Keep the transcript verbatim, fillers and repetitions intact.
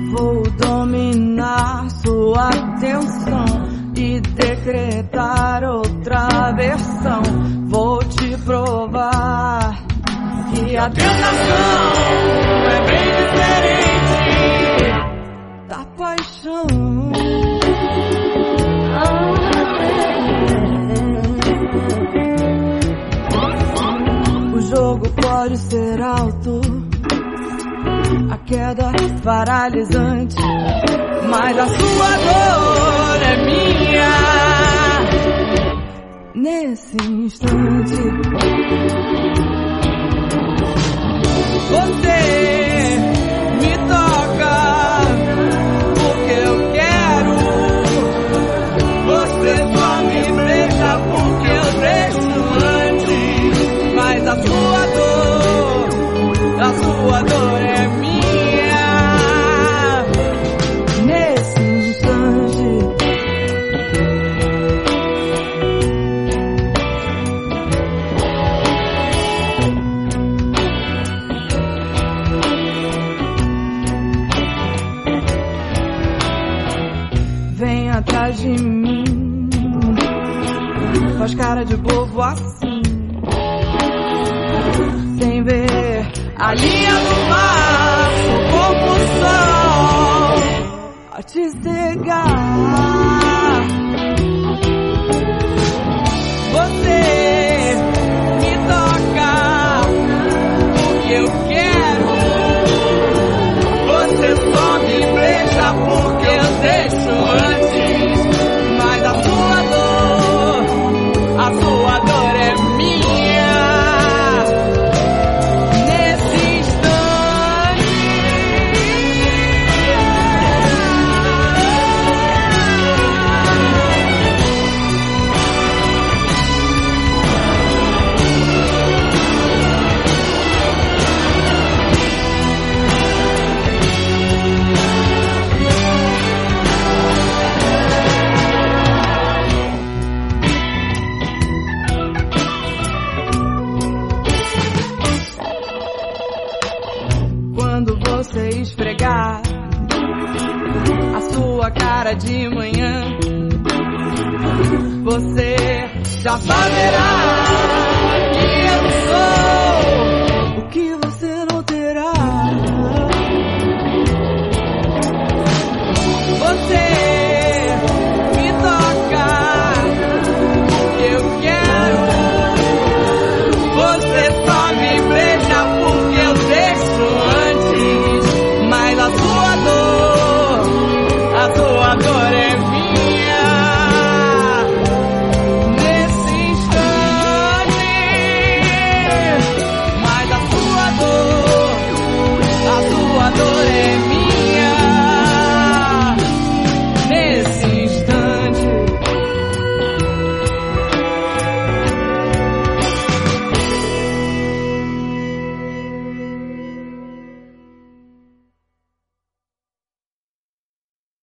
Vou dominar sua atenção e decretar outra versão. Vou te provar que a tentação é bem diferente da paixão. O jogo pode ser alto, a queda paralisante, mas a sua dor é minha. Nesse instante, você me toca porque eu quero. Você só me beija porque eu deixo antes, mas a sua dor, a sua dor é minha. Nesse instante, vem atrás de mim, faz cara de bobo assim, sem ver a linha do mar, sou como o sol a te cegar. Você me toca porque eu quero. Você só me beija porque eu deixo antes, mas a sua dor, a sua dor é minha. Nesse instante, quando você esfregar a sua cara de manhã, você já saberá que eu sou o que você não terá. Você me toca porque eu quero. Você só me beija